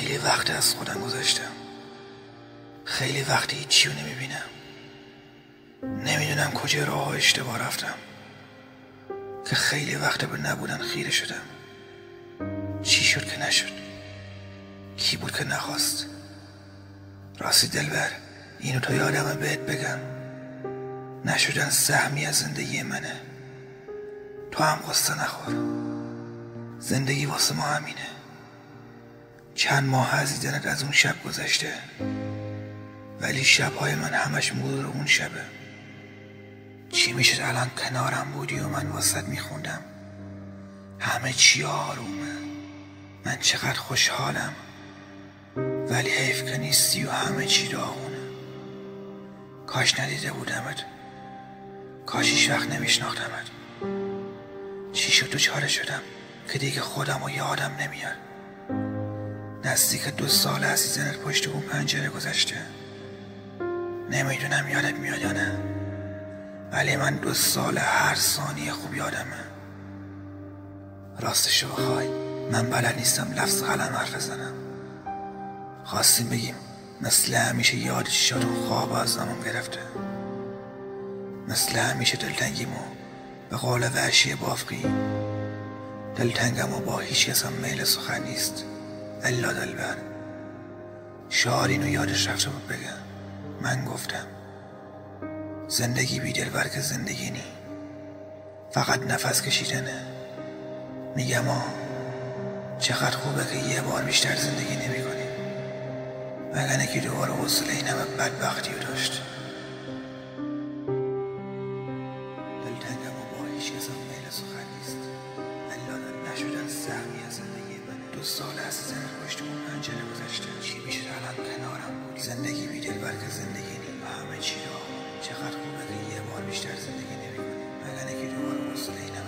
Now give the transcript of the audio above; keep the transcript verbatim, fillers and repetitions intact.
خیلی وقت از خودم گذاشتم. خیلی وقت هیچیو نمیبینم. نمیدونم کجا راه اشتباه رفتم که خیلی وقت به نبودن خیره شدم. چی شد که نشد؟ کی بود که نخواست؟ راستی دلبر، اینو تو یادمه بهت بگم، نشدن سهمی از زندگی منه. تو هم قصه نخور، زندگی واسه ما همینه. چند ماه از دیدنت از اون شب گذشته، ولی شبهای من همش مرور اون شبه. چی میشد الان کنارم بودی و من واسط میخوندم. همه چی آرومه، من چقدر خوشحالم، ولی حیف که نیستی و همه چی داغونه. کاش ندیده بودمت، کاش هیچ وقت نمیشناختمت. چی شد دوچاره شدم که دیگه خودم و یادم نمیاد. نزدیک دو سال عزیزنت پشت اون پنجره گذشته. نمیدونم یادت میاد یا نه، ولی من دو سال هر ثانیه خوب یادمه. راستشو بخوای من بلد نیستم لفظ قلم حرف بزنم. خواستیم بگیم مثل همیشه یاد چشاتون خواب از زمان گرفته. مثل همیشه دلتنگیمو به قول وحشی بافقی، دلتنگم و با هیچ کسم میل سخن نیست الا دلبر. شاعر اینو یادش رفته بود بگم. من گفتم زندگی بی دلبر که زندگی نی، فقط نفس کشیدنه. میگم آه چقدر خوبه که یه بار بیشتر زندگی نمی کنیم، مگنه که دوباره حوصله این همه بدبختی رو داشت. دلتنگم و با هیچ کسم میل سخن نیست الا نشدن سهمی از زندگی من. دو سال از زنت پشت اون پنجره گذشته. چی میشه الان کنارم بودی؟ زندگی بی دلبر که زندگی نی و همه چی رو. چقدر خوبه که یه بار بیشتر زندگی نمی کنیم، مگنه که دوباره حوصله این همه